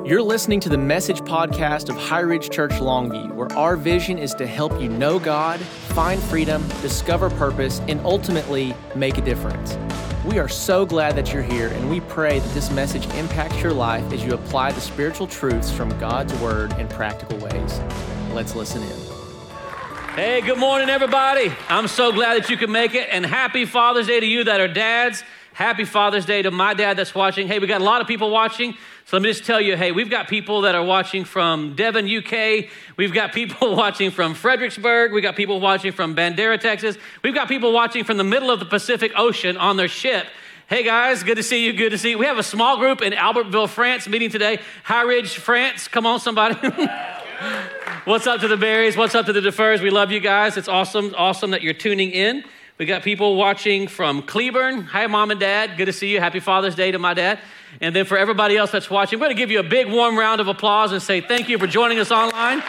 You're listening to the Message podcast of High Ridge Church Longview, where our vision is to help you know God, find freedom, discover purpose, and ultimately make a difference. We are so glad that you're here, and we pray that this message impacts your life as you apply the spiritual truths from God's Word in practical ways. Let's listen in. Hey, good morning, everybody. I'm so glad that you can make it, and happy Father's Day to you that are dads. Happy Father's Day to my dad that's watching. Hey, we got a lot of people watching. So let me just tell you, hey, we've got people that are watching from Devon, UK. We've got people watching from Fredericksburg. We've got people watching from Bandera, Texas. We've got people watching from the middle of the Pacific Ocean on their ship. Hey, guys, good to see you. Good to see you. We have a small group in Albertville, France, meeting today. High Ridge, France. Come on, somebody. What's up to the Berries? What's up to the Defers? We love you guys. It's awesome that you're tuning in. We got people watching from Cleburne. Hi, Mom and Dad. Good to see you. Happy Father's Day to my dad. And then for everybody else that's watching, we're going to give you a big warm round of applause and say thank you for joining us online.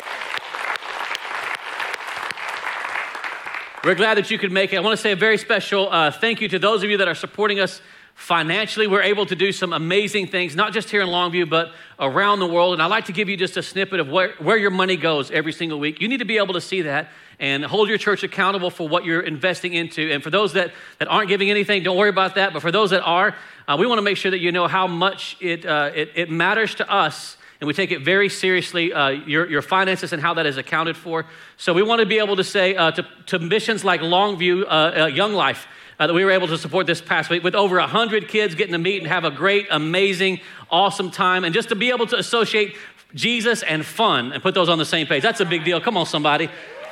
We're glad that you could make it. I want to say a very special thank you to those of you that are supporting us financially. We're able to do some amazing things, not just here in Longview, but around the world. And I'd like to give you just a snippet of where your money goes every single week. You need to be able to see that and hold your church accountable for what you're investing into. And for those that aren't giving anything, don't worry about that. But for those that are, we want to make sure that you know how much it matters to us. And we take it very seriously, your finances and how that is accounted for. So we want to be able to say to missions like Longview, Young Life, that we were able to support this past week with over 100 kids getting to meet and have a great, amazing, awesome time. And just to be able to associate Jesus and fun and put those on the same page. That's a big deal. Come on, somebody.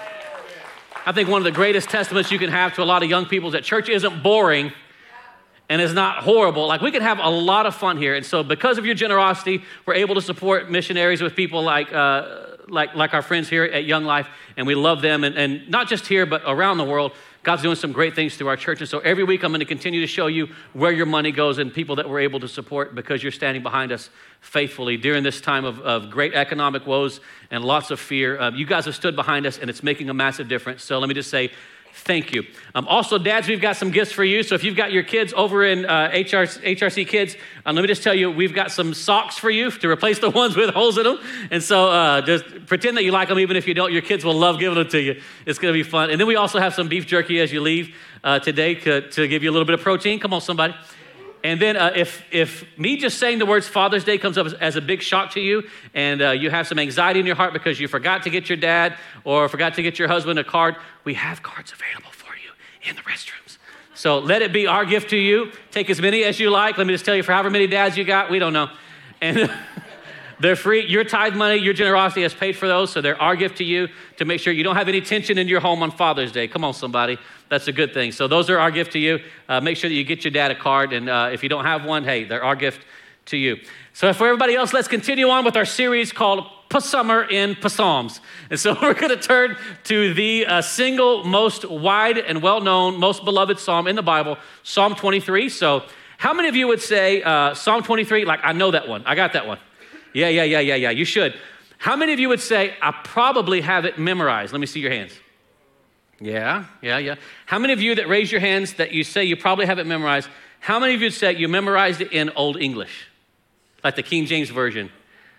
I think one of the greatest testaments you can have to a lot of young people is that church isn't boring and is not horrible. Like, we can have a lot of fun here. And so because of your generosity, we're able to support missionaries with people like our friends here at Young Life. And we love them. And not just here, but around the world. God's doing some great things through our church. And so every week I'm going to continue to show you where your money goes and people that we're able to support because you're standing behind us faithfully during this time of great economic woes and lots of fear. You guys have stood behind us, and it's making a massive difference. So let me just say thank you. Also, dads, we've got some gifts for you. So if you've got your kids over in HRC Kids, let me just tell you, we've got some socks for you to replace the ones with holes in them. And so just pretend that you like them, even if you don't. Your kids will love giving them to you. It's going to be fun. And then we also have some beef jerky as you leave today to give you a little bit of protein. Come on, somebody. And then if me just saying the words Father's Day comes up as a big shock to you, and you have some anxiety in your heart because you forgot to get your dad or forgot to get your husband a card, we have cards available for you in the restrooms. So let it be our gift to you. Take as many as you like. Let me just tell you, for however many dads you got, we don't know. And they're free. Your tithe money, your generosity has paid for those, so they're our gift to you to make sure you don't have any tension in your home on Father's Day. Come on, somebody. That's a good thing. So those are our gift to you. Make sure that you get your dad a card, and if you don't have one, hey, they're our gift to you. So for everybody else, let's continue on with our series called Summer in Psalms. And so we're going to turn to the single most wide and well-known, most beloved psalm in the Bible, Psalm 23. So how many of you would say Psalm 23, like, I know that one. I got that one. Yeah. You should. How many of you would say, I probably have it memorized? Let me see your hands. Yeah. How many of you that raise your hands that you say you probably have it memorized, how many of you would say you memorized it in Old English? Like the King James Version.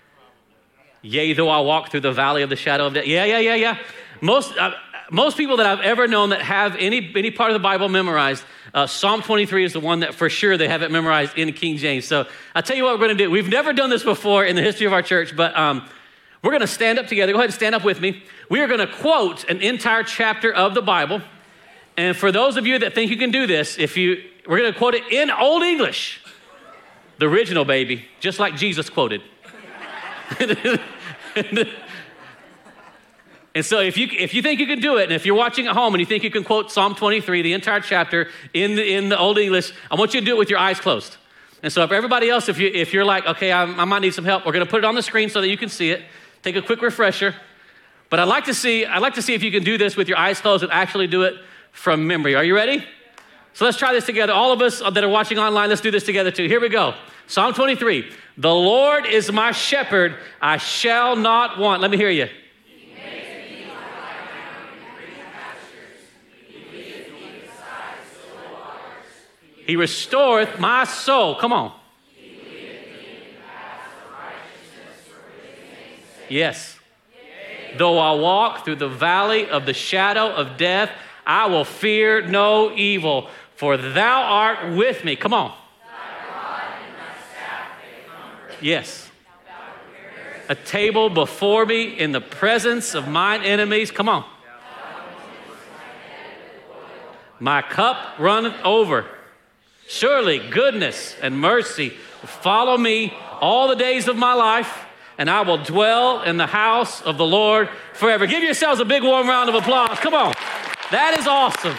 Yea, though I walk through the valley of the shadow of death. Yeah. Most people that I've ever known that have any part of the Bible memorized, Psalm 23 is the one that for sure they have it memorized in King James. So I'll tell you what we're going to do. We've never done this before in the history of our church, but we're going to stand up together. Go ahead and stand up with me. We are going to quote an entire chapter of the Bible. And for those of you that think you can do this, we're going to quote it in Old English. The original, baby, just like Jesus quoted. And so if you think you can do it, and if you're watching at home and you think you can quote Psalm 23, the entire chapter in the Old English, I want you to do it with your eyes closed. And so for everybody else, if you're like, okay, I might need some help, we're going to put it on the screen so that you can see it. Take a quick refresher. But I'd like to see if you can do this with your eyes closed and actually do it from memory. Are you ready? So let's try this together. All of us that are watching online, let's do this together too. Here we go. Psalm 23. The Lord is my shepherd, I shall not want. Let me hear you. He restoreth my soul. Come on. He leadeth me in the paths of righteousness Yes. Though I walk through the valley of the shadow of death, I will fear no evil, for thou art with me. Come on. Yes. A table before me in the presence of mine enemies. Come on. My cup runneth over. Surely goodness and mercy will follow me all the days of my life, and I will dwell in the house of the Lord forever. Give yourselves a big warm round of applause. Come on. That is awesome.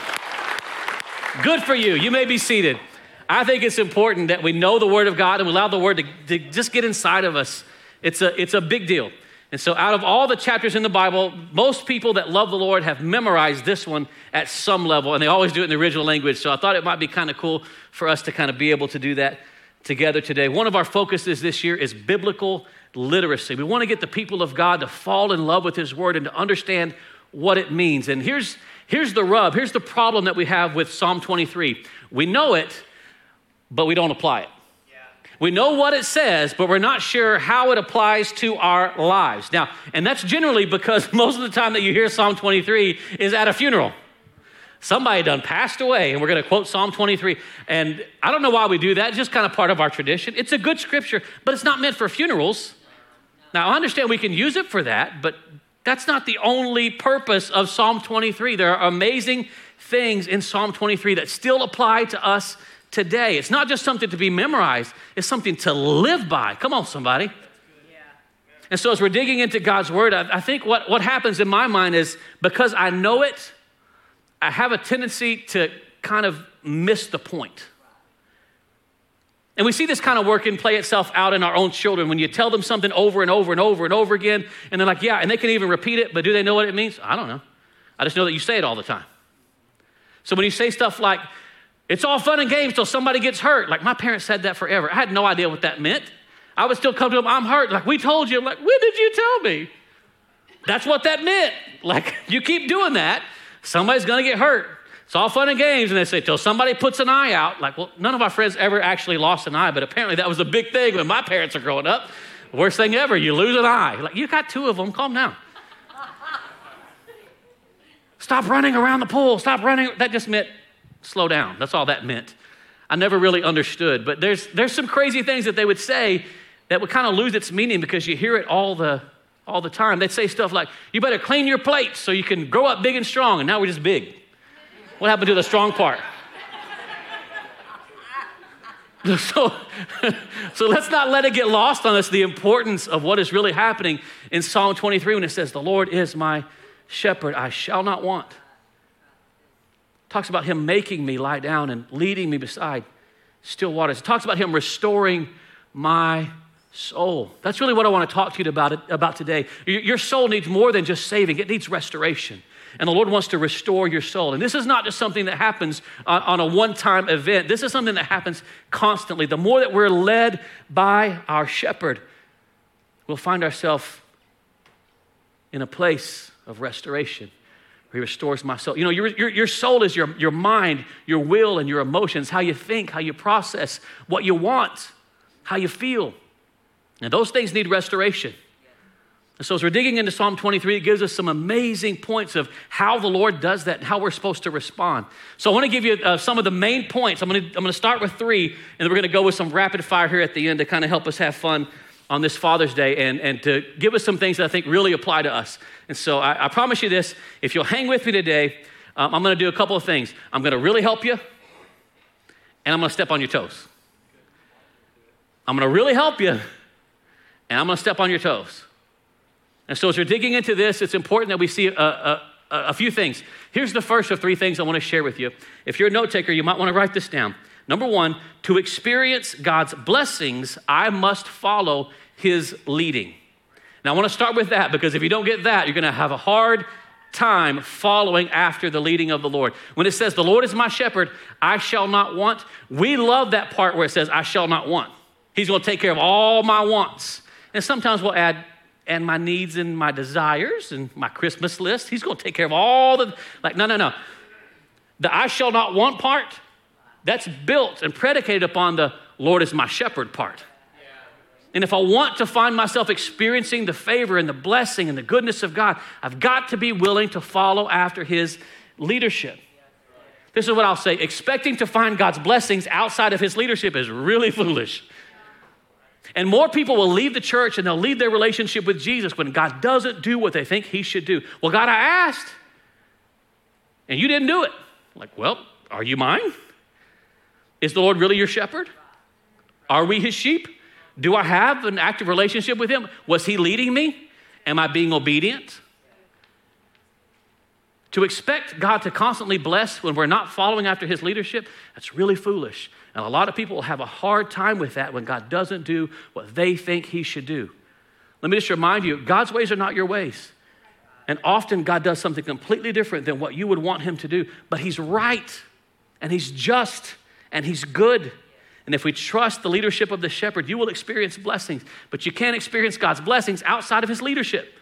Good for you. You may be seated. I think it's important that we know the Word of God and we allow the Word to just get inside of us. It's a big deal. And so out of all the chapters in the Bible, most people that love the Lord have memorized this one at some level, and they always do it in the original language. So I thought it might be kind of cool for us to kind of be able to do that together today. One of our focuses this year is biblical literacy. We want to get the people of God to fall in love with His Word and to understand what it means. And here's the rub. Here's the problem that we have with Psalm 23. We know it, but we don't apply it. We know what it says, but we're not sure how it applies to our lives. Now, and that's generally because most of the time that you hear Psalm 23 is at a funeral. Somebody done passed away, and we're going to quote Psalm 23. And I don't know why we do that. It's just kind of part of our tradition. It's a good scripture, but it's not meant for funerals. Now, I understand we can use it for that, but that's not the only purpose of Psalm 23. There are amazing things in Psalm 23 that still apply to us today. It's not just something to be memorized, it's something to live by. Come on, somebody. Yeah. And so as we're digging into God's Word, I think what happens in my mind is because I know it, I have a tendency to kind of miss the point. And we see this kind of work and play itself out in our own children. When you tell them something over and over and over and over again, and they're like, yeah, and they can even repeat it, but do they know what it means? I don't know. I just know that you say it all the time. So when you say stuff like, it's all fun and games till somebody gets hurt. Like my parents said that forever. I had no idea what that meant. I would still come to them, I'm hurt. Like, we told you. I'm like, when did you tell me? That's what that meant. Like, you keep doing that, somebody's going to get hurt. It's all fun and games. And they say, till somebody puts an eye out. Like, well, none of our friends ever actually lost an eye, but apparently that was a big thing when my parents are growing up. Worst thing ever, you lose an eye. Like, you got two of them, calm down. Stop running around the pool. Stop running. That just meant slow down. That's all that meant. I never really understood, but there's some crazy things that they would say that would kind of lose its meaning because you hear it all the time. They'd say stuff like, you better clean your plates so you can grow up big and strong, and now we're just big. What happened to the strong part? So let's not let it get lost on us, the importance of what is really happening in Psalm 23 when it says, the Lord is my shepherd, I shall not want. Talks about Him making me lie down and leading me beside still waters. It talks about Him restoring my soul. That's really what I want to talk to you about today. Your soul needs more than just saving. It needs restoration. And the Lord wants to restore your soul. And this is not just something that happens on a one-time event. This is something that happens constantly. The more that we're led by our shepherd, we'll find ourselves in a place of restoration. He restores my soul. You know, your soul is your mind, your will, and your emotions, how you think, how you process, what you want, how you feel. And those things need restoration. And so as we're digging into Psalm 23, it gives us some amazing points of how the Lord does that and how we're supposed to respond. So I want to give you some of the main points. I'm going to start with 3, and then we're going to go with some rapid fire here at the end to kind of help us have fun on this Father's Day and to give us some things that I think really apply to us. And so I promise you this, if you'll hang with me today, I'm going to do a couple of things. I'm going to really help you, and I'm going to step on your toes. I'm going to really help you, and I'm going to step on your toes. And so as we're digging into this, it's important that we see a few things. Here's the first of 3 things I want to share with you. If you're a note taker, you might want to write this down. Number 1, to experience God's blessings, I must follow His leading. Now, I want to start with that because if you don't get that, you're going to have a hard time following after the leading of the Lord. When it says, the Lord is my shepherd, I shall not want, we love that part where it says, I shall not want. He's going to take care of all my wants. And sometimes we'll add, and my needs and my desires and my Christmas list. He's going to take care of all the, no. The I shall not want part, that's built and predicated upon the Lord is my shepherd part. And if I want to find myself experiencing the favor and the blessing and the goodness of God, I've got to be willing to follow after his leadership. This is what I'll say. Expecting to find God's blessings outside of his leadership is really foolish. And more people will leave the church and they'll leave their relationship with Jesus when God doesn't do what they think he should do. Well, God, I asked, and you didn't do it. Like, well, are you mine? Is the Lord really your shepherd? Are we his sheep? Do I have an active relationship with him? Was he leading me? Am I being obedient? To expect God to constantly bless when we're not following after his leadership, that's really foolish. And a lot of people will have a hard time with that when God doesn't do what they think he should do. Let me just remind you, God's ways are not your ways. And often God does something completely different than what you would want him to do. But he's right, and he's just, and he's good. And if we trust the leadership of the shepherd, you will experience blessings. But you can't experience God's blessings outside of his leadership.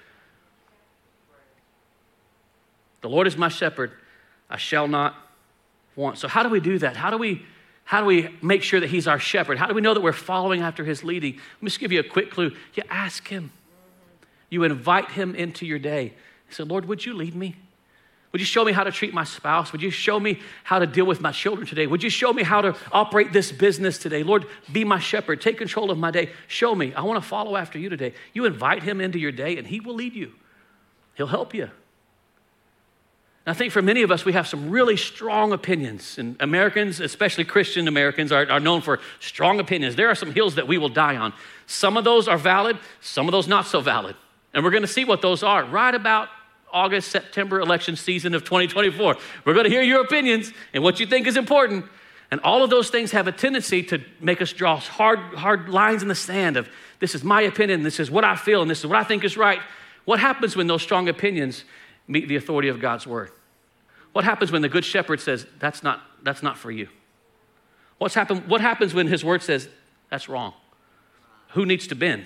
The Lord is my shepherd, I shall not want. So how do we do that? How do we make sure that he's our shepherd? How do we know that we're following after his leading? Let me just give you a quick clue. You ask him. You invite him into your day. You say, Lord, would you lead me? Would you show me how to treat my spouse? Would you show me how to deal with my children today? Would you show me how to operate this business today? Lord, be my shepherd. Take control of my day. Show me. I want to follow after you today. You invite him into your day and he will lead you. He'll help you. And I think for many of us, we have some really strong opinions. And Americans, especially Christian Americans, are known for strong opinions. There are some hills that we will die on. Some of those are valid, some of those not so valid. And we're going to see what those are right about August, September election season of 2024. We're going to hear your opinions and what you think is important. And all of those things have a tendency to make us draw hard lines in the sand of this is my opinion, this is what I feel, and this is what I think is right. What happens when those strong opinions meet the authority of God's word? What happens when the good shepherd says, that's not for you? What happens when his word says, that's wrong? Who needs to bend?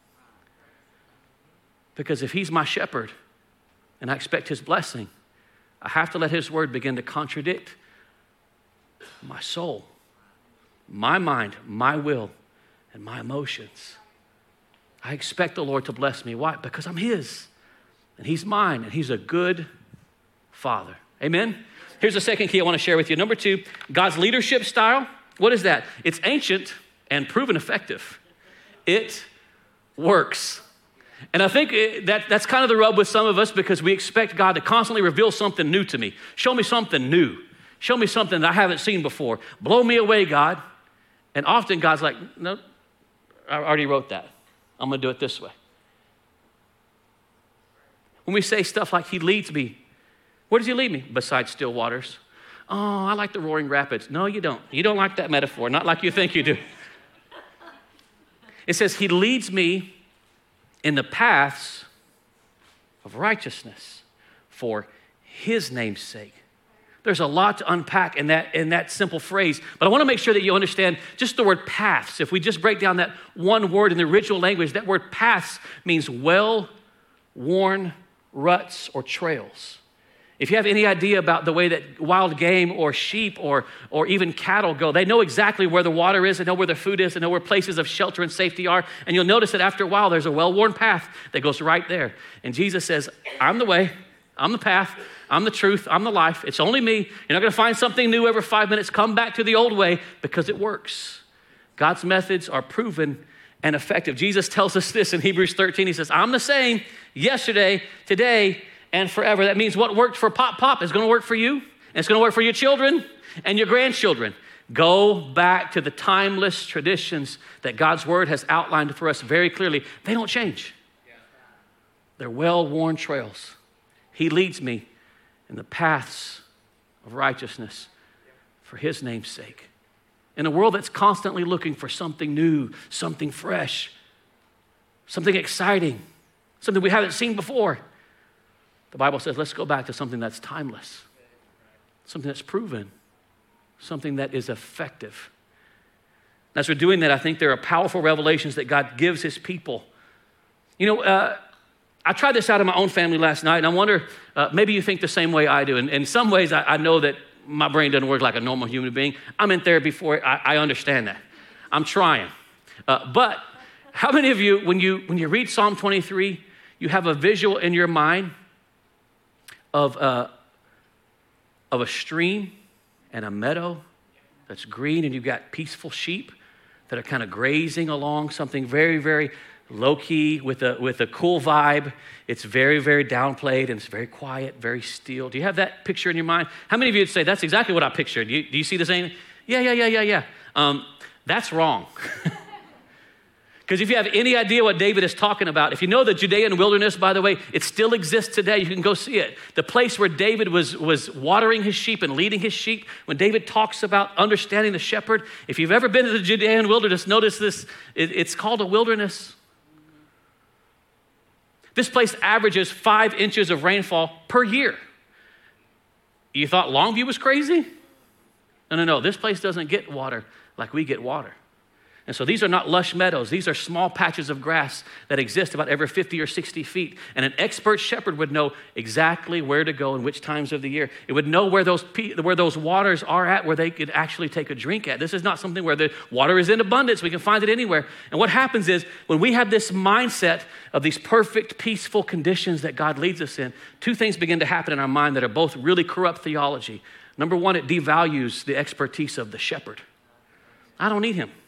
Because if he's my shepherd, and I expect his blessing, I have to let his word begin to contradict my soul, my mind, my will, and my emotions. I expect the Lord to bless me. Why? Because I'm his, and he's mine, and he's a good father. Amen? Here's the second key I want to share with you. Number 2, God's leadership style. What is that? It's ancient and proven effective. It works. And I think that's kind of the rub with some of us because we expect God to constantly reveal something new to me. Show me something new. Show me something that I haven't seen before. Blow me away, God. And often God's like, no, I already wrote that. I'm going to do it this way. When we say stuff like he leads me, where does he lead me? Beside still waters. Oh, I like the roaring rapids. No, you don't. You don't like that metaphor, not like you think you do. It says he leads me in the paths of righteousness for his name's sake. There's a lot to unpack in that simple phrase, but I want to make sure that you understand just the word paths. If we just break down that one word in the original language, that word paths means well-worn ruts or trails. If you have any idea about the way that wild game or sheep or even cattle go, they know exactly where the water is, they know where the food is, they know where places of shelter and safety are. And you'll notice that after a while, there's a well-worn path that goes right there. And Jesus says, I'm the way, I'm the path, I'm the truth, I'm the life. It's only me. You're not going to find something new every 5 minutes. Come back to the old way because it works. God's methods are proven and effective. Jesus tells us this in Hebrews 13. He says, I'm the same yesterday, today, and forever. That means what worked for Pop is going to work for you, and it's going to work for your children and your grandchildren. Go back to the timeless traditions that God's word has outlined for us very clearly. They don't change. They're well-worn trails. He leads me in the paths of righteousness for his name's sake. In a world that's constantly looking for something new, something fresh, something exciting, something we haven't seen before, the Bible says, let's go back to something that's timeless, something that's proven, something that is effective. As we're doing that, I think there are powerful revelations that God gives his people. You know, I tried this out in my own family last night, and I wonder, maybe you think the same way I do. And in some ways, I know that my brain doesn't work like a normal human being. I'm in therapy for it. I understand that. I'm trying. But How many of you, when you read Psalm 23, you have a visual in your mind of a stream and a meadow that's green, and you've got peaceful sheep that are kind of grazing along something very, very low-key with a cool vibe. It's very, very downplayed, and it's very quiet, very still. Do you have that picture in your mind? How many of you would say, that's exactly what I pictured? Do you see the same? Yeah. That's wrong. Because if you have any idea what David is talking about, if you know the Judean wilderness, by the way, it still exists today. You can go see it. The place where David was watering his sheep and leading his sheep. When David talks about understanding the shepherd, if you've ever been to the Judean wilderness, notice this, it's called a wilderness. This place averages 5 inches of rainfall per year. You thought Longview was crazy? No. This place doesn't get water like we get water. And so these are not lush meadows. These are small patches of grass that exist about every 50 or 60 feet. And an expert shepherd would know exactly where to go and which times of the year. It would know where those waters are at, where they could actually take a drink at. This is not something where the water is in abundance. We can find it anywhere. And what happens is when we have this mindset of these perfect, peaceful conditions that God leads us in, 2 things begin to happen in our mind that are both really corrupt theology. Number 1, it devalues the expertise of the shepherd. I don't need him.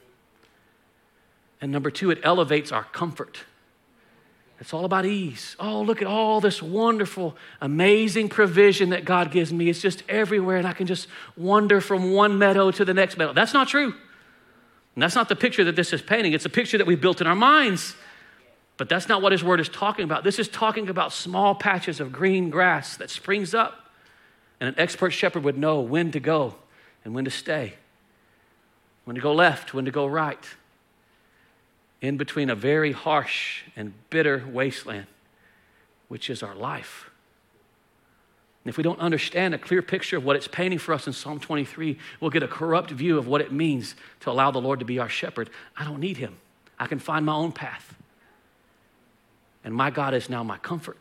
And number 2, it elevates our comfort. It's all about ease. Oh, look at all this wonderful, amazing provision that God gives me. It's just everywhere, and I can just wander from one meadow to the next meadow. That's not true. And that's not the picture that this is painting. It's a picture that we've built in our minds. But that's not what his word is talking about. This is talking about small patches of green grass that springs up. And an expert shepherd would know when to go and when to stay, when to go left, when to go right, in between a very harsh and bitter wasteland, which is our life. And if we don't understand a clear picture of what it's painting for us in Psalm 23, we'll get a corrupt view of what it means to allow the Lord to be our shepherd. I don't need him. I can find my own path. And my God is now my comfort.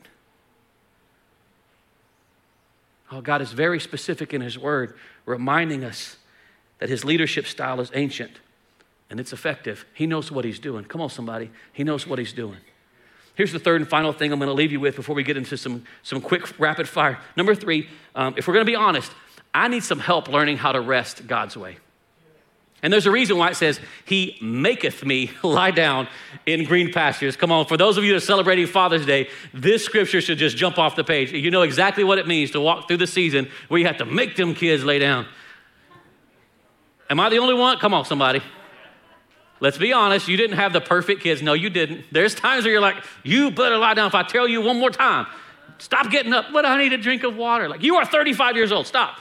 Oh, God is very specific in his word, reminding us that his leadership style is ancient. And it's effective. He knows what he's doing. Come on, somebody. He knows what he's doing. Here's the third and final thing I'm going to leave you with before we get into some quick rapid fire. Number 3, if we're going to be honest, I need some help learning how to rest God's way. And there's a reason why it says, he maketh me lie down in green pastures. Come on, for those of you that are celebrating Father's Day, this scripture should just jump off the page. You know exactly what it means to walk through the season where you have to make them kids lay down. Am I the only one? Come on, somebody. Let's be honest, you didn't have the perfect kids. No, you didn't. There's times where you're like, you better lie down if I tell you one more time. Stop getting up. But I need a drink of water. Like, you are 35 years old. Stop.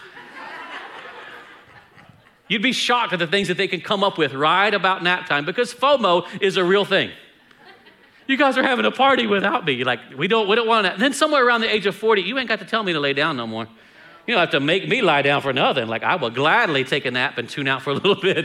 You'd be shocked at the things that they can come up with right about nap time, because FOMO is a real thing. You guys are having a party without me. You're like, we don't want to. And then somewhere around the age of 40, you ain't got to tell me to lay down no more. You don't have to make me lie down for nothing. Like, I will gladly take a nap and tune out for a little bit.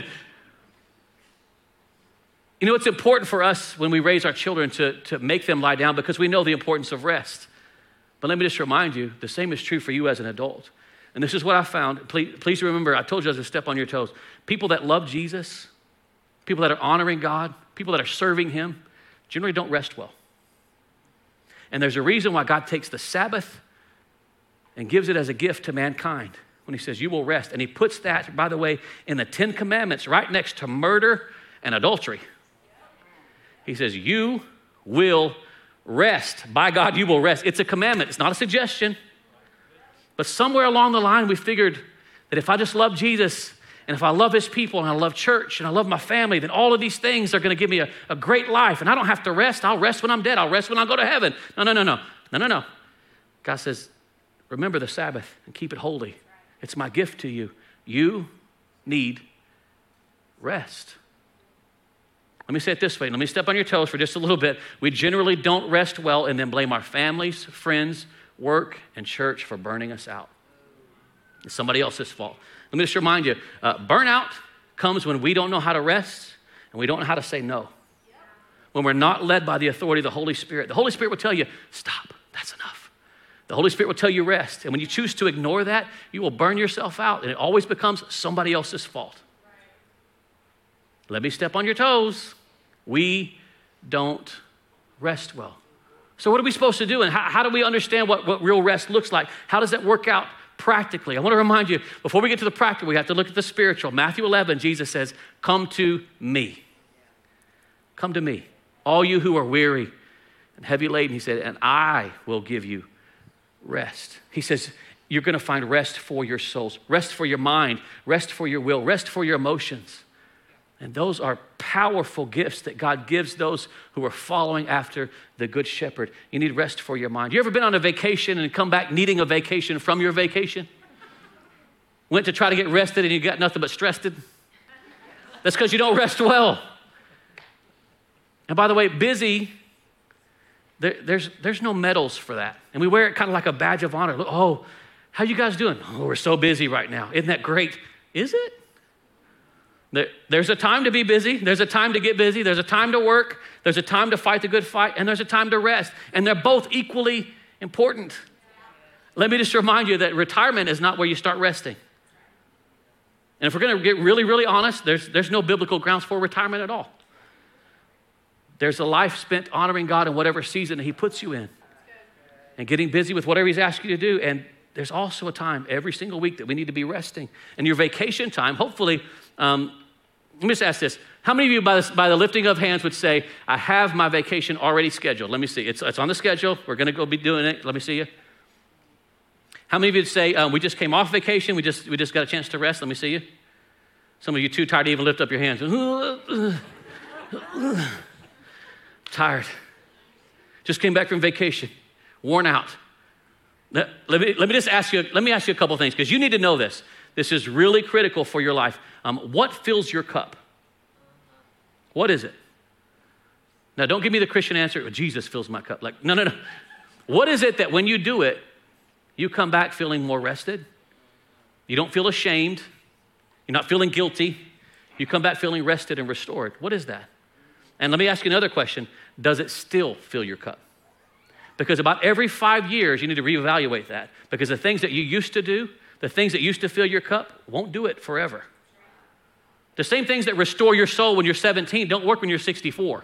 You know, it's important for us when we raise our children to make them lie down because we know the importance of rest. But let me just remind you, the same is true for you as an adult. And this is what I found. Please remember, I told you I was going to step on your toes. People that love Jesus, people that are honoring God, people that are serving him, generally don't rest well. And there's a reason why God takes the Sabbath and gives it as a gift to mankind when he says, you will rest. And he puts that, by the way, in the 10 Commandments right next to murder and adultery. He says, you will rest. By God, you will rest. It's a commandment. It's not a suggestion. But somewhere along the line, we figured that if I just love Jesus and if I love his people and I love church and I love my family, then all of these things are going to give me a great life. And I don't have to rest. I'll rest when I'm dead. I'll rest when I go to heaven. No. God says, remember the Sabbath and keep it holy. It's my gift to you. You need rest. Let me say it this way. Let me step on your toes for just a little bit. We generally don't rest well and then blame our families, friends, work, and church for burning us out. It's somebody else's fault. Let me just remind you, burnout comes when we don't know how to rest and we don't know how to say no. When we're not led by the authority of the Holy Spirit. The Holy Spirit will tell you, stop, that's enough. The Holy Spirit will tell you rest. And when you choose to ignore that, you will burn yourself out and it always becomes somebody else's fault. Let me step on your toes. we don't rest well. So what are we supposed to do? And how do we understand what real rest looks like? How does that work out practically? I want to remind you, before we get to the practical, we have to look at the spiritual. Matthew 11, Jesus says, come to me. Come to me, all you who are weary and heavy laden, he said, and I will give you rest. He says, you're going to find rest for your souls, rest for your mind, rest for your will, rest for your emotions. And those are powerful gifts that God gives those who are following after the Good Shepherd. You need rest for your mind. You ever been on a vacation and come back needing a vacation from your vacation? Went to try to get rested and you got nothing but stressed? That's because you don't rest well. And by the way, busy, there's no medals for that. And we wear it kind of like a badge of honor. Look, oh, how you guys doing? Oh, we're so busy right now. Isn't that great? Is it? There's a time to be busy. There's a time to get busy. There's a time to work. There's a time to fight the good fight. And there's a time to rest. And they're both equally important. Let me just remind you that retirement is not where you start resting. And if we're going to get really, really honest, there's no biblical grounds for retirement at all. There's a life spent honoring God in whatever season that he puts you in and getting busy with whatever he's asked you to do. And there's also a time every single week that we need to be resting. And your vacation time, hopefully, let me just ask this. How many of you by the lifting of hands would say, I have my vacation already scheduled? Let me see. It's on the schedule. We're going to go be doing it. Let me see you. How many of you would say, we just came off vacation. We just got a chance to rest. Let me see you. Some of you too tired to even lift up your hands. Tired. Just came back from vacation. Worn out. Let me just ask you a couple things because you need to know this. This is really critical for your life. What fills your cup? What is it? Now, don't give me the Christian answer, well, Jesus fills my cup. Like, no. What is it that when you do it, you come back feeling more rested? You don't feel ashamed. You're not feeling guilty. You come back feeling rested and restored. What is that? And let me ask you another question. Does it still fill your cup? Because about every 5 years, you need to reevaluate that. Because the things that you used to do, the things that used to fill your cup, won't do it forever. The same things that restore your soul when you're 17 don't work when you're 64.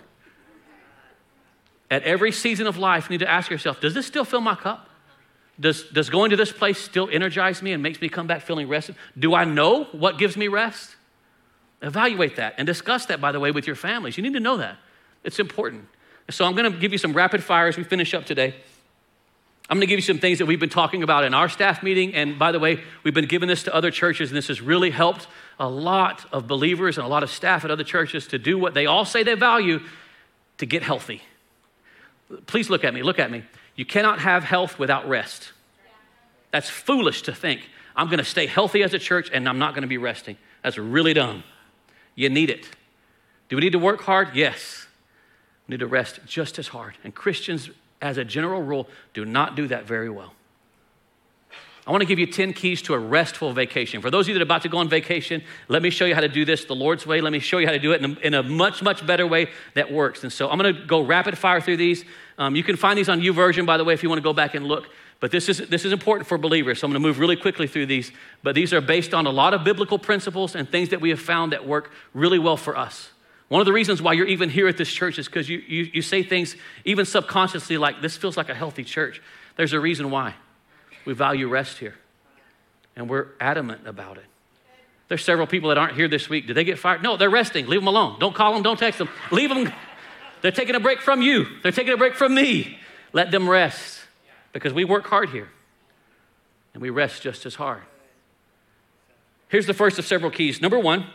At every season of life, you need to ask yourself, does this still fill my cup? Does going to this place still energize me and makes me come back feeling rested? Do I know what gives me rest? Evaluate that and discuss that, by the way, with your families. You need to know that. It's important. So I'm going to give you some rapid fire as we finish up today. I'm going to give you some things that we've been talking about in our staff meeting. And by the way, we've been giving this to other churches, and this has really helped a lot of believers and a lot of staff at other churches to do what they all say they value, to get healthy. Please look at me. You cannot have health without rest. That's foolish to think, I'm going to stay healthy as a church and I'm not going to be resting. That's really dumb. You need it. Do we need to work hard? Yes. We need to rest just as hard. And Christians, as a general rule, do not do that very well. I want to give you 10 keys to a restful vacation. For those of you that are about to go on vacation, let me show you how to do this the Lord's way. Let me show you how to do it in a much, much better way that works. And so I'm going to go rapid fire through these. You can find these on YouVersion, by the way, if you want to go back and look. But this is important for believers, so I'm going to move really quickly through these. But these are based on a lot of biblical principles and things that we have found that work really well for us. One of the reasons why you're even here at this church is because you say things even subconsciously like, this feels like a healthy church. There's a reason why. We value rest here, and we're adamant about it. There's several people that aren't here this week. Did they get fired? No, they're resting. Leave them alone. Don't call them. Don't text them. Leave them. They're taking a break from you. They're taking a break from me. Let them rest, because we work hard here, and we rest just as hard. Here's the first of several keys. Number one,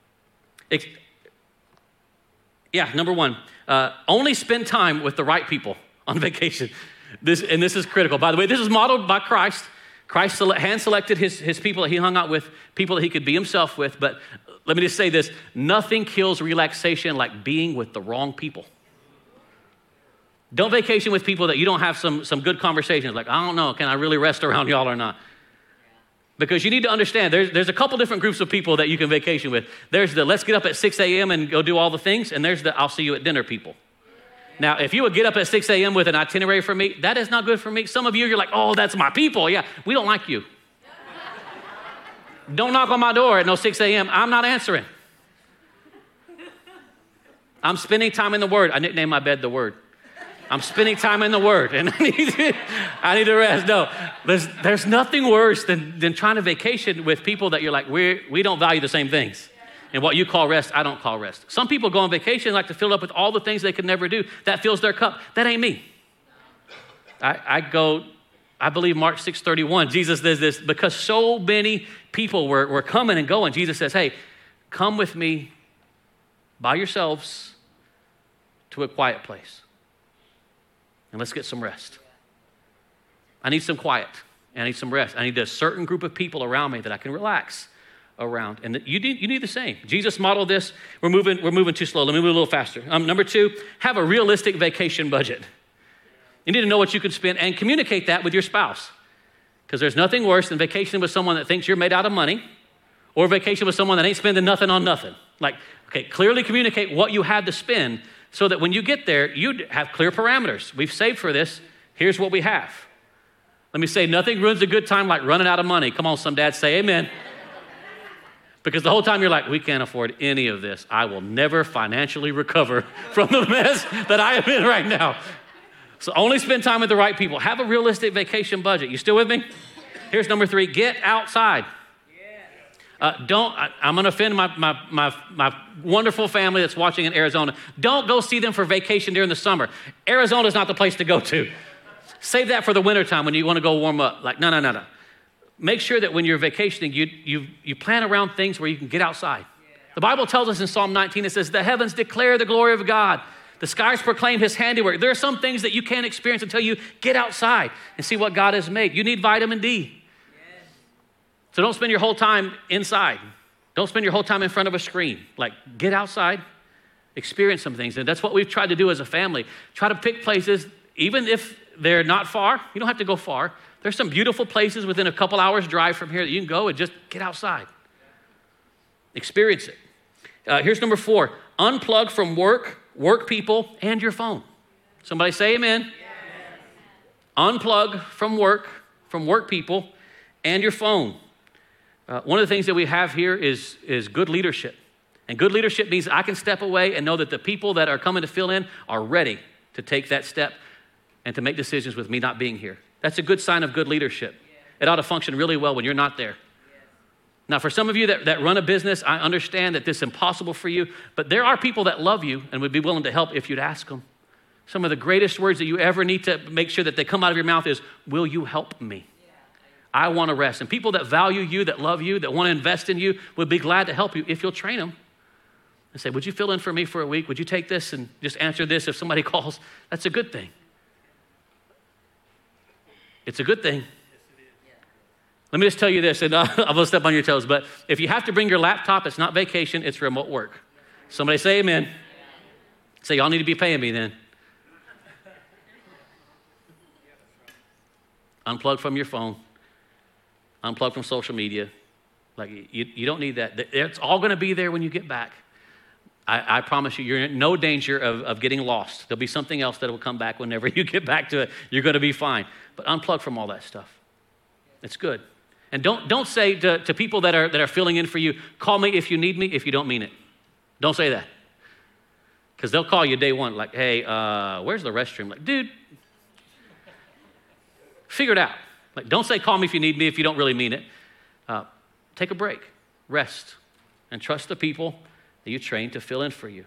only spend time with the right people on vacation. This is critical. By the way, this is modeled by Christ. Christ hand-selected his people that he hung out with, people that he could be himself with. But let me just say this, nothing kills relaxation like being with the wrong people. Don't vacation with people that you don't have some good conversations. Like, I don't know, can I really rest around y'all or not? Because you need to understand, there's a couple different groups of people that you can vacation with. There's the let's get up at 6 a.m. and go do all the things, and there's the I'll see you at dinner people. Now, if you would get up at 6 a.m. with an itinerary for me, that is not good for me. Some of you're like, oh, that's my people. Yeah, we don't like you. Don't knock on my door at 6 a.m. I'm not answering. I'm spending time in the Word. I nicknamed my bed the Word. I'm spending time in the Word, and I need to rest. No, there's nothing worse than trying to vacation with people that you're like, we don't value the same things. And what you call rest, I don't call rest. Some people go on vacation and like to fill up with all the things they could never do. That fills their cup. That ain't me. I believe Mark 6:31, Jesus says this, because so many people were coming and going. Jesus says, hey, come with me by yourselves to a quiet place. And let's get some rest. I need some quiet. I need some rest. I need a certain group of people around me that I can relax around. And you need the same. Jesus modeled this. We're moving too slow. Let me move a little faster. Number 2, have a realistic vacation budget. You need to know what you can spend and communicate that with your spouse. Because there's nothing worse than vacationing with someone that thinks you're made out of money, or vacation with someone that ain't spending nothing on nothing. Like, okay, clearly communicate what you had to spend so that when you get there, you have clear parameters. We've saved for this. Here's what we have. Let me say, nothing ruins a good time like running out of money. Come on, some dads say amen. Because the whole time you're like, we can't afford any of this. I will never financially recover from the mess that I am in right now. So only spend time with the right people. Have a realistic vacation budget. You still with me? Here's number 3, get outside. I'm going to offend my wonderful family that's watching in Arizona. Don't go see them for vacation during the summer. Arizona's not the place to go to. Save that for the wintertime when you want to go warm up. Like, no. Make sure that when you're vacationing, you plan around things where you can get outside. The Bible tells us in Psalm 19, it says, the heavens declare the glory of God. The skies proclaim his handiwork. There are some things that you can't experience until you get outside and see what God has made. You need vitamin D. So don't spend your whole time inside. Don't spend your whole time in front of a screen. Like, get outside, experience some things. And that's what we've tried to do as a family. Try to pick places, even if they're not far. You don't have to go far. There's some beautiful places within a couple hours drive from here that you can go and just get outside. Experience it. Here's number 4. Unplug from work people, and your phone. Somebody say amen. Unplug from work people, and your phone. One of the things that we have here is good leadership. And good leadership means I can step away and know that the people that are coming to fill in are ready to take that step and to make decisions with me not being here. That's a good sign of good leadership. It ought to function really well when you're not there. Now, for some of you that run a business, I understand that this is impossible for you, but there are people that love you and would be willing to help if you'd ask them. Some of the greatest words that you ever need to make sure that they come out of your mouth is, will you help me? I want to rest. And people that value you, that love you, that want to invest in you would be glad to help you if you'll train them. And say, would you fill in for me for a week? Would you take this and just answer this if somebody calls? That's a good thing. It's a good thing. Let me just tell you this, and I'm going to step on your toes, but if you have to bring your laptop, it's not vacation, it's remote work. Somebody say amen. Say, y'all need to be paying me then. Unplug from your phone. Unplug from social media. Like, you don't need that. It's all going to be there when you get back. I promise you, you're in no danger of getting lost. There'll be something else that will come back whenever you get back to it. You're going to be fine. But unplug from all that stuff. It's good. And don't say to people that are filling in for you, call me if you need me, if you don't mean it. Don't say that. Because they'll call you day one, like, hey, where's the restroom? Like, dude, figure it out. Like, don't say call me if you need me if you don't really mean it. Take a break, rest, and trust the people that you train to fill in for you.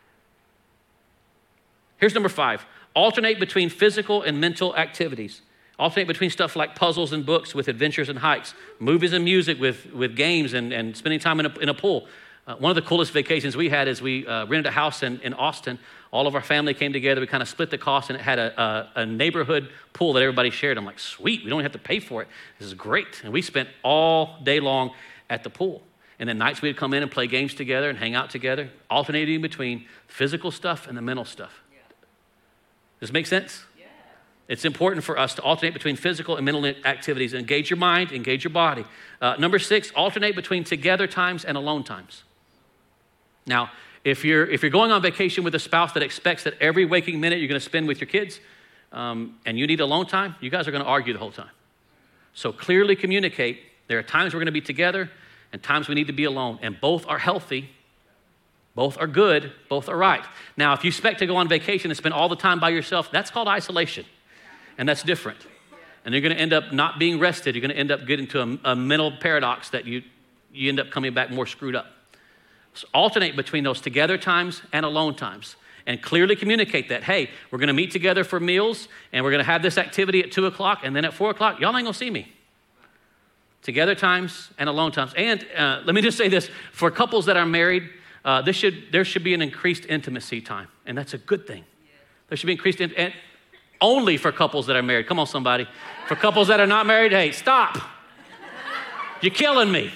Here's number 5. Alternate between physical and mental activities. Alternate between stuff like puzzles and books with adventures and hikes, movies and music with games and spending time in a pool. One of the coolest vacations we had is we rented a house in Austin. All of our family came together. We kind of split the cost, and it had a neighborhood pool that everybody shared. I'm like, sweet, we don't have to pay for it. This is great. And we spent all day long at the pool. And then nights we'd come in and play games together and hang out together, alternating between physical stuff and the mental stuff. Yeah. Does this make sense? Yeah. It's important for us to alternate between physical and mental activities. Engage your mind, engage your body. Number 6, alternate between together times and alone times. Now, if you're going on vacation with a spouse that expects that every waking minute you're going to spend with your kids, and you need alone time, you guys are going to argue the whole time. So clearly communicate. There are times we're going to be together and times we need to be alone, and both are healthy. Both are good, both are right. Now, if you expect to go on vacation and spend all the time by yourself, that's called isolation, and that's different. And you're gonna end up not being rested. You're gonna end up getting to a mental paradox that you end up coming back more screwed up. So alternate between those together times and alone times, and clearly communicate that, hey, we're gonna meet together for meals, and we're gonna have this activity at 2 o'clock, and then at 4 o'clock, y'all ain't gonna see me. Together times and alone times. And let me just say this, for couples that are married, there should be an increased intimacy time, and that's a good thing. There should be increased and only for couples that are married. Come on, somebody. For couples that are not married, hey, stop. You're killing me.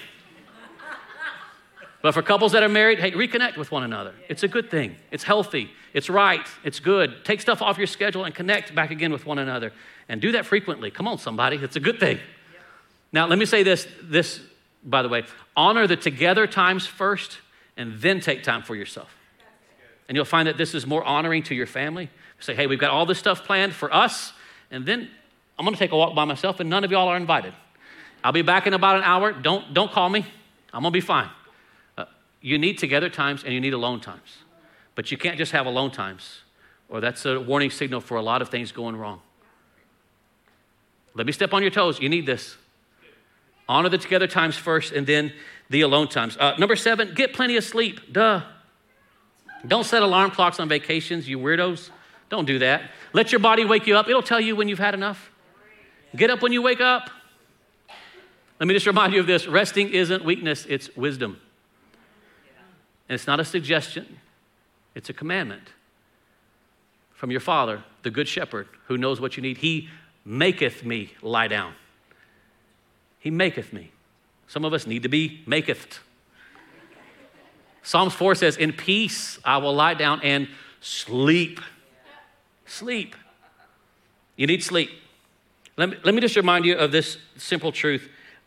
But for couples that are married, hey, reconnect with one another. It's a good thing. It's healthy. It's right. It's good. Take stuff off your schedule and connect back again with one another. And do that frequently. Come on, somebody. It's a good thing. Now, let me say this, by the way. Honor the together times first, and then take time for yourself. And you'll find that this is more honoring to your family. Say, hey, we've got all this stuff planned for us, and then I'm gonna take a walk by myself, and none of y'all are invited. I'll be back in about an hour. Don't call me. I'm gonna be fine. You need together times and you need alone times. But you can't just have alone times, or that's a warning signal for a lot of things going wrong. Let me step on your toes. You need this. Honor the together times first, and then the alone times. Number 7, get plenty of sleep. Duh. Don't set alarm clocks on vacations, you weirdos. Don't do that. Let your body wake you up. It'll tell you when you've had enough. Get up when you wake up. Let me just remind you of this. Resting isn't weakness, it's wisdom. And it's not a suggestion, it's a commandment from your Father, the Good Shepherd, who knows what you need. He maketh me lie down. He maketh me. Some of us need to be maketh. Psalms 4 says, in peace I will lie down and sleep. Sleep. You need sleep. Let me just remind you of this simple truth.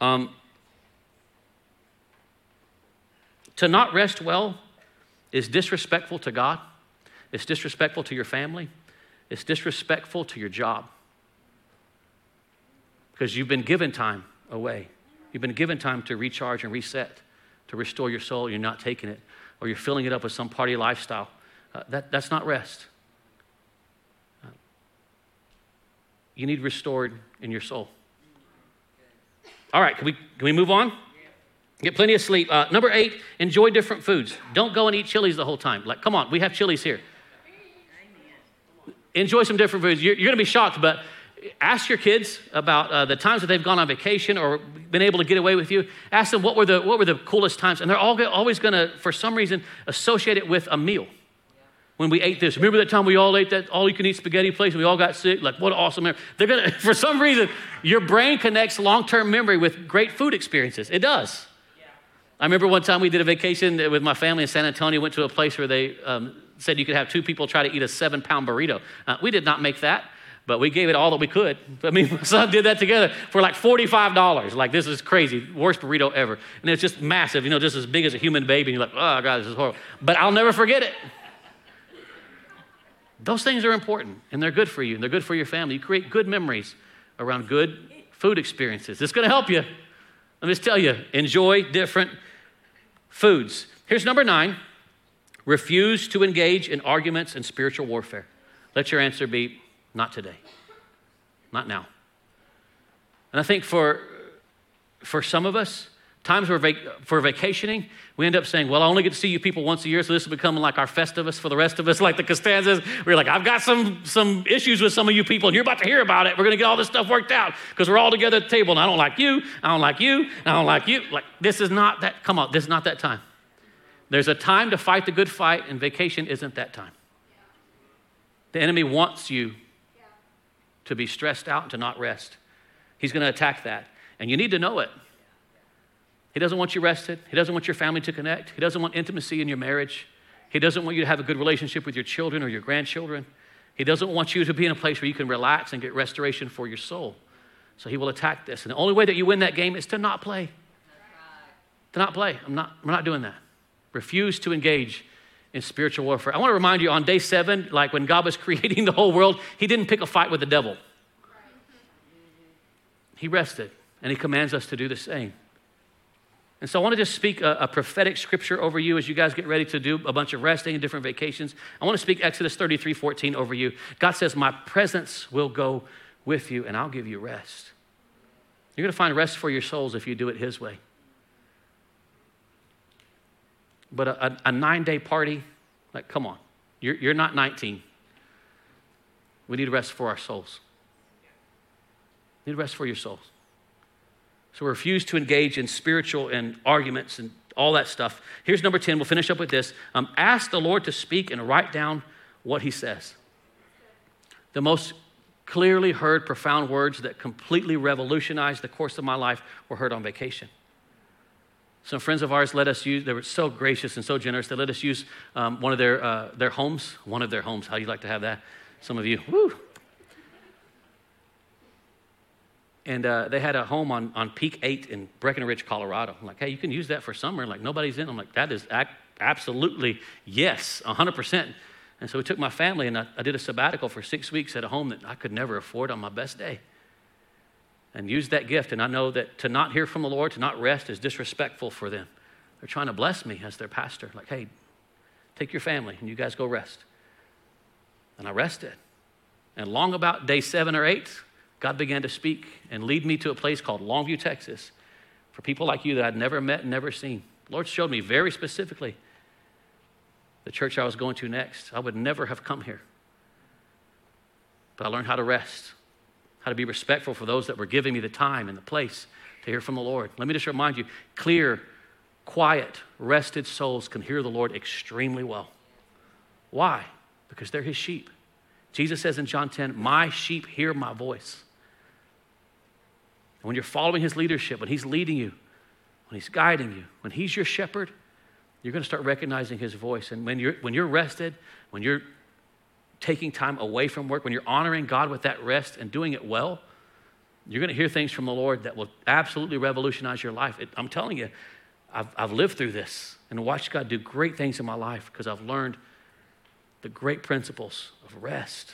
To not rest well is disrespectful to God. It's disrespectful to your family. It's disrespectful to your job. Because you've been given time away. You've been given time to recharge and reset, to restore your soul. You're not taking it, or you're filling it up with some party lifestyle. That's not rest. You need restored in your soul. All right, can we move on? Get plenty of sleep. Number 8, enjoy different foods. Don't go and eat Chili's the whole time. Like, come on, we have Chili's here. Enjoy some different foods. You're going to be shocked, but ask your kids about the times that they've gone on vacation or been able to get away with you. Ask them what were the coolest times, and they're always going to, for some reason, associate it with a meal. When we ate this, remember that time we all ate that all-you-can-eat spaghetti place and we all got sick? Like, what an awesome memory. They're going to, for some reason, your brain connects long-term memory with great food experiences. It does. I remember one time we did a vacation with my family in San Antonio, went to a place where they said you could have 2 people try to eat a 7-pound burrito. We did not make that, but we gave it all that we could. I mean, my son did that together for like $45. Like, this is crazy, worst burrito ever. And it's just massive, just as big as a human baby. And you're like, oh God, this is horrible. But I'll never forget it. Those things are important, and they're good for you, and they're good for your family. You create good memories around good food experiences. It's going to help you. Let me just tell you, enjoy different foods. Here's number 9. Refuse to engage in arguments and spiritual warfare. Let your answer be, not today. Not now. And I think for some of us, times for vacationing, we end up saying, well, I only get to see you people once a year, so this will become like our Festivus for the rest of us, like the Costanzas. We're like, I've got some issues with some of you people, and you're about to hear about it. We're going to get all this stuff worked out because we're all together at the table, and I don't like you, I don't like you, I don't like you. Like, this is not that, come on, this is not that time. There's a time to fight the good fight, and vacation isn't that time. The enemy wants you to be stressed out and to not rest. He's going to attack that, and you need to know it. He doesn't want you rested. He doesn't want your family to connect. He doesn't want intimacy in your marriage. He doesn't want you to have a good relationship with your children or your grandchildren. He doesn't want you to be in a place where you can relax and get restoration for your soul. So he will attack this. And the only way that you win that game is to not play. To not play. We're not doing that. Refuse to engage in spiritual warfare. I want to remind you, on day 7, like when God was creating the whole world, he didn't pick a fight with the devil. He rested, and he commands us to do the same. And so I want to just speak a prophetic scripture over you as you guys get ready to do a bunch of resting and different vacations. I want to speak Exodus 33:14 over you. God says, my presence will go with you and I'll give you rest. You're going to find rest for your souls if you do it his way. But a 9-day party, like, come on. You're not 19. We need rest for our souls. We need rest for your souls. So we refuse to engage in spiritual and arguments and all that stuff. Here's number 10. We'll finish up with this. Ask the Lord to speak and write down what he says. The most clearly heard, profound words that completely revolutionized the course of my life were heard on vacation. Some friends of ours let us use, they were so gracious and so generous, they let us use one of their homes. One of their homes. How you like to have that? Some of you, woo. And they had a home on Peak 8 in Breckenridge, Colorado. I'm like, hey, you can use that for summer. Like, nobody's in. I'm like, that is absolutely yes, 100%. And so we took my family and I did a sabbatical for 6 weeks at a home that I could never afford on my best day. And used that gift. And I know that to not hear from the Lord, to not rest is disrespectful for them. They're trying to bless me as their pastor. Like, hey, take your family and you guys go rest. And I rested. And long about day 7 or 8, God began to speak and lead me to a place called Longview, Texas, for people like you that I'd never met and never seen. The Lord showed me very specifically the church I was going to next. I would never have come here. But I learned how to rest, how to be respectful for those that were giving me the time and the place to hear from the Lord. Let me just remind you, clear, quiet, rested souls can hear the Lord extremely well. Why? Because they're his sheep. Jesus says in John 10, my sheep hear my voice. And when you're following his leadership, when he's leading you, when he's guiding you, when he's your shepherd, you're going to start recognizing his voice. And when you're rested, when you're taking time away from work, when you're honoring God with that rest and doing it well, you're going to hear things from the Lord that will absolutely revolutionize your life. I'm telling you, I've lived through this and watched God do great things in my life because I've learned the great principles of rest.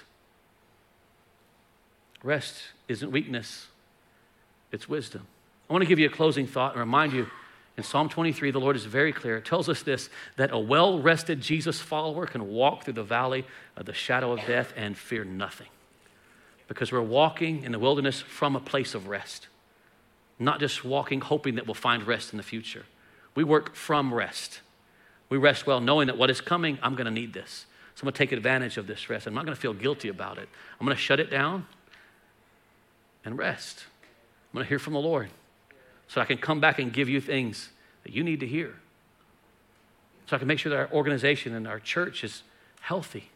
Rest isn't weakness, it's wisdom. I want to give you a closing thought and remind you, in Psalm 23, the Lord is very clear. It tells us this, that a well-rested Jesus follower can walk through the valley of the shadow of death and fear nothing. Because we're walking in the wilderness from a place of rest, not just walking hoping that we'll find rest in the future. We work from rest. We rest well knowing that what is coming, I'm going to need this. So I'm going to take advantage of this rest. I'm not going to feel guilty about it. I'm going to shut it down and rest. I'm going to hear from the Lord so I can come back and give you things that you need to hear. So I can make sure that our organization and our church is healthy.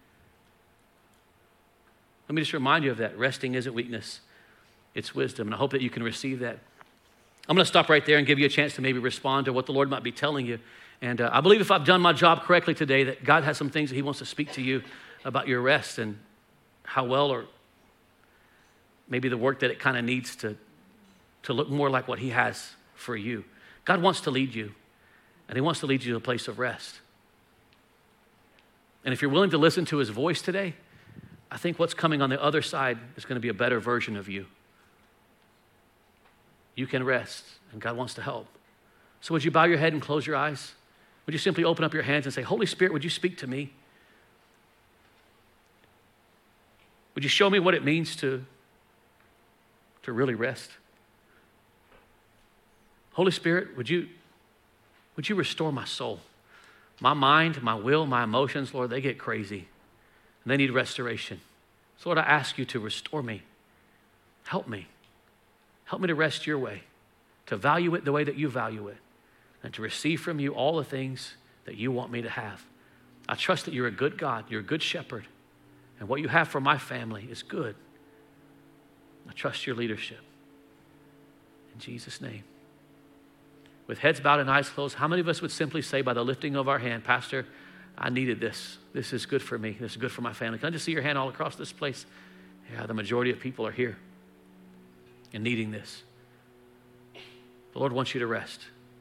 Let me just remind you of that. Resting isn't weakness, it's wisdom. And I hope that you can receive that. I'm going to stop right there and give you a chance to maybe respond to what the Lord might be telling you. And I believe if I've done my job correctly today, that God has some things that he wants to speak to you about your rest and how well, or maybe the work that it kind of needs to look more like what he has for you. God wants to lead you, and he wants to lead you to a place of rest. And if you're willing to listen to his voice today, I think what's coming on the other side is going to be a better version of you. You can rest, and God wants to help. So would you bow your head and close your eyes? Would you simply open up your hands and say, Holy Spirit, would you speak to me? Would you show me what it means to really rest? Holy Spirit, would you restore my soul? My mind, my will, my emotions, Lord, they get crazy. And they need restoration. So Lord, I ask you to restore me. Help me. Help me to rest your way, to value it the way that you value it, and to receive from you all the things that you want me to have. I trust that you're a good God, you're a good shepherd, and what you have for my family is good. I trust your leadership. In Jesus' name. With heads bowed and eyes closed, how many of us would simply say by the lifting of our hand, Pastor, I needed this. This is good for me. This is good for my family. Can I just see your hand all across this place? Yeah, the majority of people are here and needing this. The Lord wants you to rest.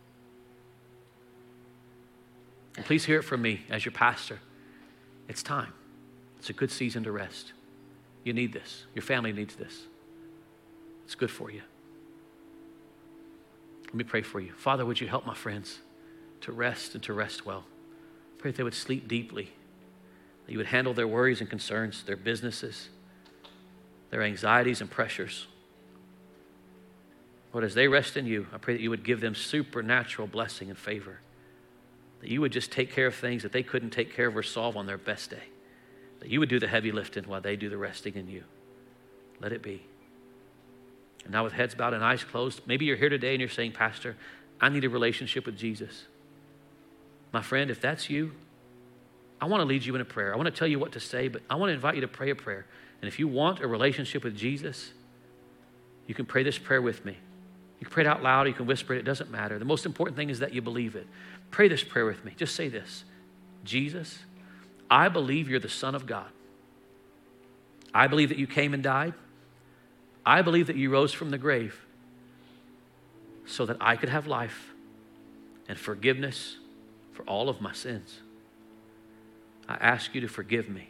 And please hear it from me as your pastor. It's time. It's a good season to rest. You need this. Your family needs this. It's good for you. Let me pray for you. Father, would you help my friends to rest and to rest well? Pray that they would sleep deeply, that you would handle their worries and concerns, their businesses, their anxieties and pressures. Lord, as they rest in you, I pray that you would give them supernatural blessing and favor, that you would just take care of things that they couldn't take care of or solve on their best day, that you would do the heavy lifting while they do the resting in you. Let it be. And now with heads bowed and eyes closed, maybe you're here today and you're saying, Pastor, I need a relationship with Jesus. My friend, if that's you, I want to lead you in a prayer. I want to tell you what to say, but I want to invite you to pray a prayer. And if you want a relationship with Jesus, you can pray this prayer with me. You can pray it out loud, you can whisper it, it doesn't matter. The most important thing is that you believe it. Pray this prayer with me. Just say this: Jesus, I believe you're the Son of God. I believe that you came and died. I believe that you rose from the grave so that I could have life and forgiveness for all of my sins. I ask you to forgive me.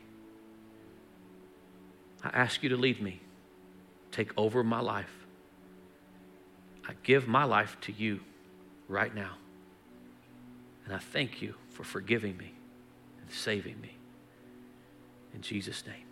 I ask you to lead me. Take over my life. I give my life to you right now. And I thank you for forgiving me and saving me. In Jesus' name.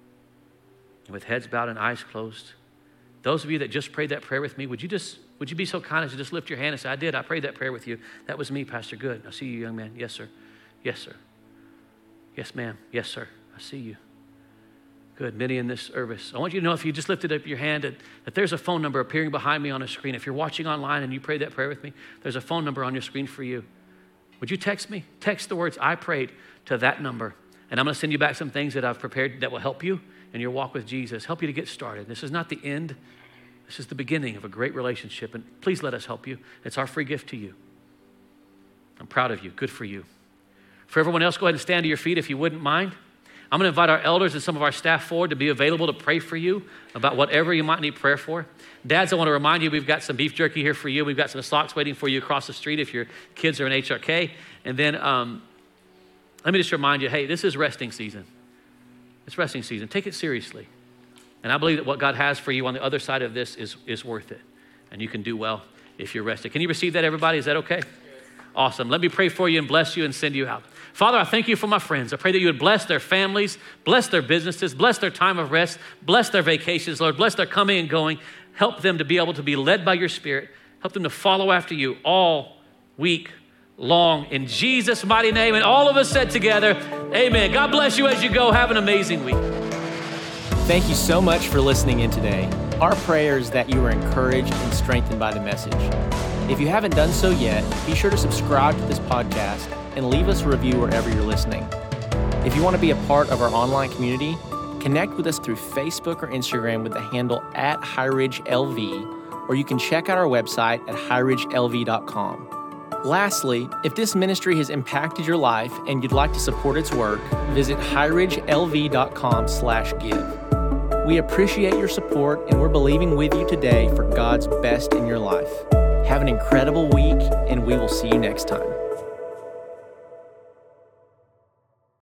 And with heads bowed and eyes closed, those of you that just prayed that prayer with me, would you be so kind as to just lift your hand and say, I prayed that prayer with you. That was me, Pastor. Good. I see you, young man. Yes, sir. Yes, sir. Yes, ma'am. Yes, sir. I see you. Good. Many in this service. I want you to know, if you just lifted up your hand, that there's a phone number appearing behind me on a screen. If you're watching online and you prayed that prayer with me, there's a phone number on your screen for you. Would you text me? Text the words, I prayed, to that number. And I'm going to send you back some things that I've prepared that will help you in your walk with Jesus, help you to get started. This is not the end. This is the beginning of a great relationship. And please let us help you. It's our free gift to you. I'm proud of you. Good for you. For everyone else, go ahead and stand to your feet if you wouldn't mind. I'm going to invite our elders and some of our staff forward to be available to pray for you about whatever you might need prayer for. Dads, I want to remind you, we've got some beef jerky here for you. We've got some socks waiting for you across the street if your kids are in HRK. And then let me just remind you, hey, this is resting season. It's resting season. Take it seriously. And I believe that what God has for you on the other side of this is worth it. And you can do well if you're rested. Can you receive that, everybody? Is that okay? Awesome. Let me pray for you and bless you and send you out. Father, I thank you for my friends. I pray that you would bless their families, bless their businesses, bless their time of rest, bless their vacations, Lord, bless their coming and going. Help them to be able to be led by your Spirit. Help them to follow after you all week long. In Jesus' mighty name. And all of us said together, amen. God bless you as you go. Have an amazing week. Thank you so much for listening in today. Our prayer is that you are encouraged and strengthened by the message. If you haven't done so yet, be sure to subscribe to this podcast and leave us a review wherever you're listening. If you want to be a part of our online community, connect with us through Facebook or Instagram with the handle @HighRidgeLV, or you can check out our website at highridgelv.com. Lastly, if this ministry has impacted your life and you'd like to support its work, visit highridgelv.com/give. We appreciate your support, and we're believing with you today for God's best in your life. Have an incredible week, and we will see you next time.